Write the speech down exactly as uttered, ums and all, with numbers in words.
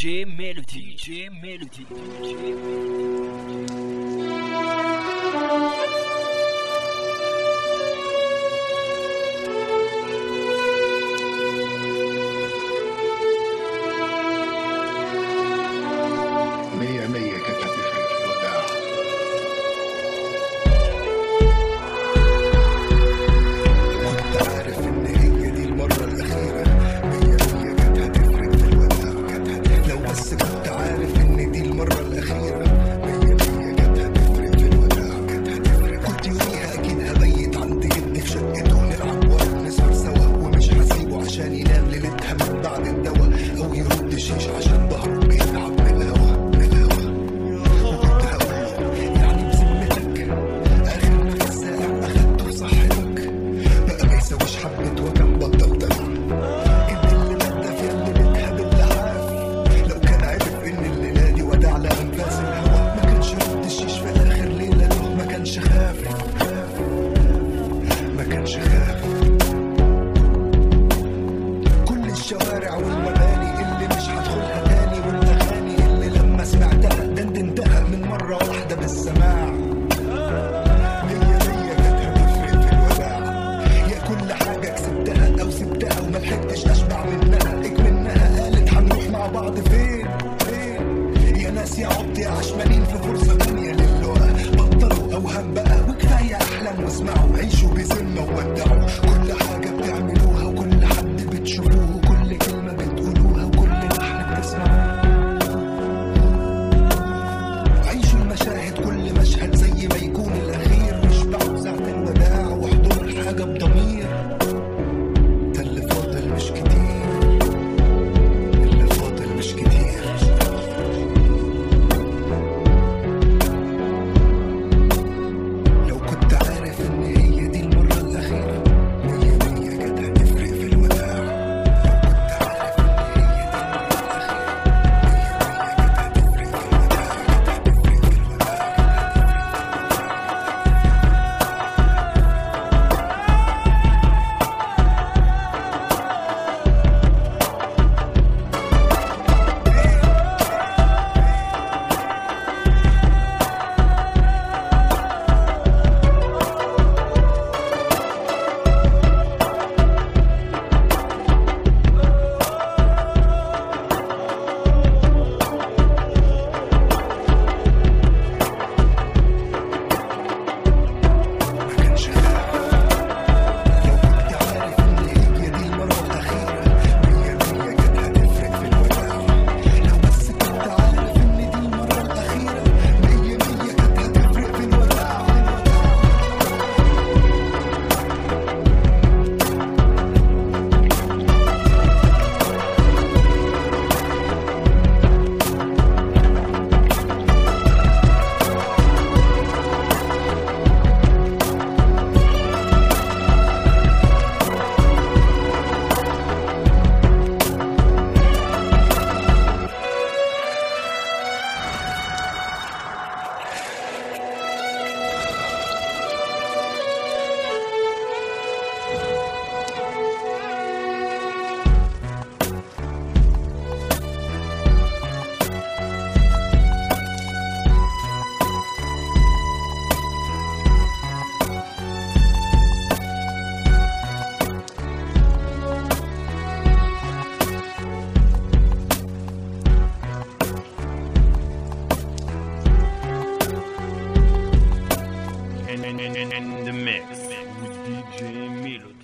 جي ميلودي دي جي ميلودي دي جي مية مية كانت هتفرق في الوداع. كنت عارف إن هي دي المرة الأخيرة. مية مية كانت هتفرق في الوداع. كانت هتفرق لو بس كنت عارف إن دي المرة الأخيرة. مية مية كانت هتفرق في الوداع. كانت هتفرق. كنت يوميها أكيد هبيت عند جدي في شقته، نلعب ورق نسهر سوا، ومش هسيبه عشان ينام ليلتها من بعد الدواء، أو يرد شيش عشان ظهره بيتعب من الهوا. الشوارع والمباني اللي مش هدخلها تاني، والاغاني اللي لما سمعتها دندنتها من مره واحده بالسماع. مية مية كانت هتفرق في الوداع. يا كل حاجه كسبتها او سبتها وملحقتش اشبع منها، اكمنها قالت هنروح مع بعض فين فين. يا ناس يا عبط يا عشمانين في فرصه تانيه للقاء، بطلوا اوهام بقى وكفايه احلام واسمعوا، عيشوا بذمه وودعوا كل حاجه بتعملوها وكل حد بتشوفوه، كل كلمة بتقولوها وكل لحن بتسمعوه. عيشوا المشاهد كل مشهد زي ما يكون الأخير، واشبعوا ساعة الوداع واحضروا الحاجة بضمير. ده اللي فاضل مش كتير، اللي فاضل مش كتير. لو كنت عارف إن هي دي المرة الأخيرة، مية مية كانت هتفرق في الوداع. in, in, in, in the mix with D J Melody.